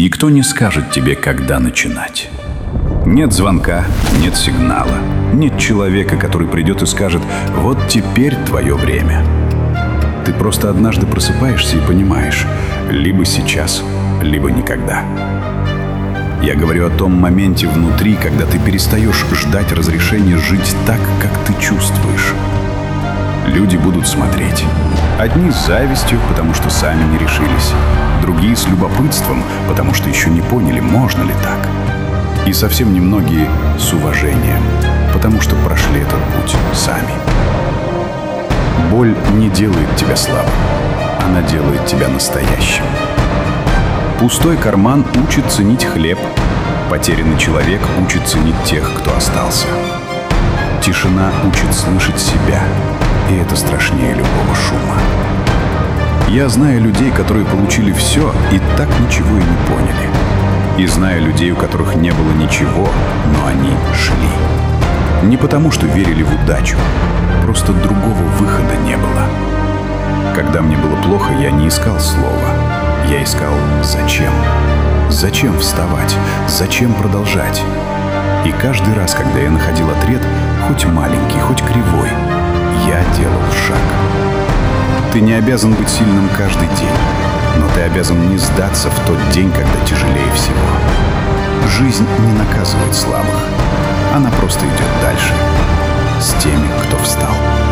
Никто не скажет тебе, когда начинать. Нет звонка, нет сигнала, нет человека, который придет и скажет: «Вот теперь твое время». Ты просто однажды просыпаешься и понимаешь: либо сейчас, либо никогда. Я говорю о том моменте внутри, когда ты перестаешь ждать разрешения жить так, как ты чувствуешь. Люди будут смотреть. Одни с завистью, потому что сами не решились. Другие с любопытством, потому что еще не поняли, можно ли так. И совсем немногие с уважением, потому что прошли этот путь сами. Боль не делает тебя слабым, она делает тебя настоящим. Пустой карман учит ценить хлеб, потерянный человек учит ценить тех, кто остался. Тишина учит слышать себя, и это страшнее любого шума. Я знаю людей, которые получили все и так ничего и не поняли. И знаю людей, у которых не было ничего, но они шли. Не потому, что верили в удачу, просто другого выхода не было. Когда мне было плохо, я не искал слова. Я искал «зачем?». Зачем вставать? Зачем продолжать? И каждый раз, когда я находил ответ, хоть маленький, хоть кривой, я делал шаг. Ты не обязан быть сильным каждый день, но ты обязан не сдаться в тот день, когда тяжелее всего. Жизнь не наказывает слабых, она просто идет дальше с теми, кто встал.